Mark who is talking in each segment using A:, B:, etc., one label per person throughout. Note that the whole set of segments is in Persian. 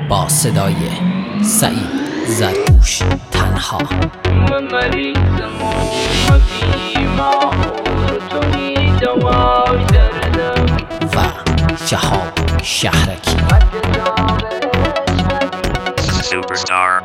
A: با صدای سعید زرگوش تنها. و شهاب شهرکی
B: Superstar.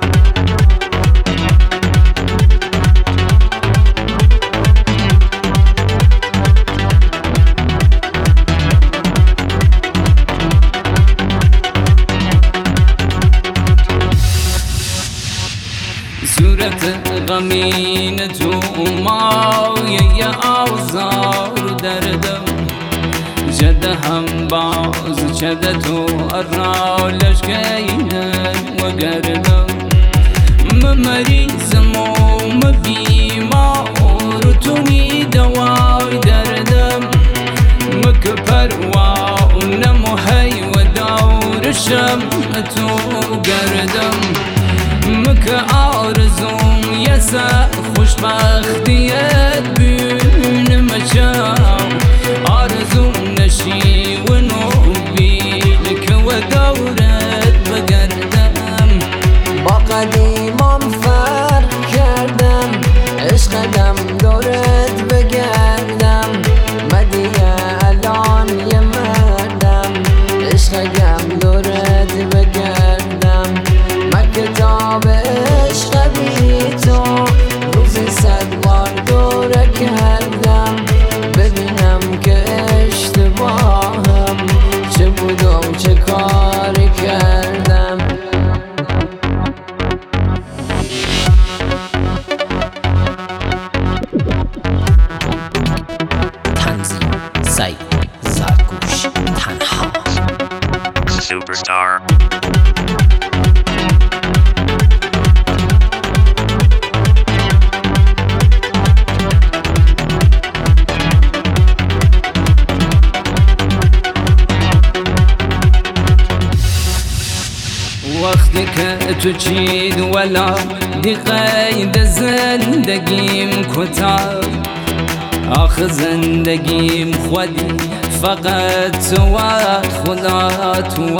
C: صورت غمین تو مایه آوزار دردم جده هم باز چده تو ارالش گینن و گردم مریضم و بیمار تو نی دوای دردم مک پروا نمو هی و دورشم تو گردم مک آرزوم یسا خوشبختیت بین مچم آرزوم نشی و نوبیل که و دورت بگردم
D: با قدیمم فرق کردم عشقدم دورت بگردم مدیه الان یه مردم عشقدم دورت بگردم کتاب عشق بی تو روزی 100 بار دوره کردم ببینم که اشتباهم چه بود و چه کاری کردم.
A: تنظیم سعید زرگوش تنها.
B: Superstar.
C: وقتی که تو چید ولا دی قید زندگیم کتا آخ زندگیم خودی فقط تو و خدا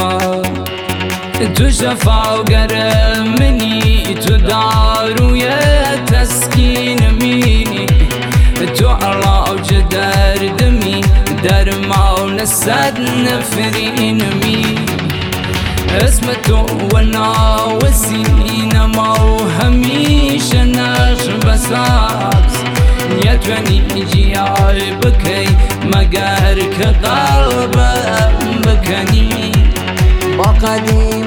C: تو شفاگر منی تو داروی تسکین منی تو علاج دردمی درمان 100 نفرین می اسم تو و ناوسینما و همیشه نقش بساز یتونی جیای بکی مگر که قلبم بکنی
D: با قدیم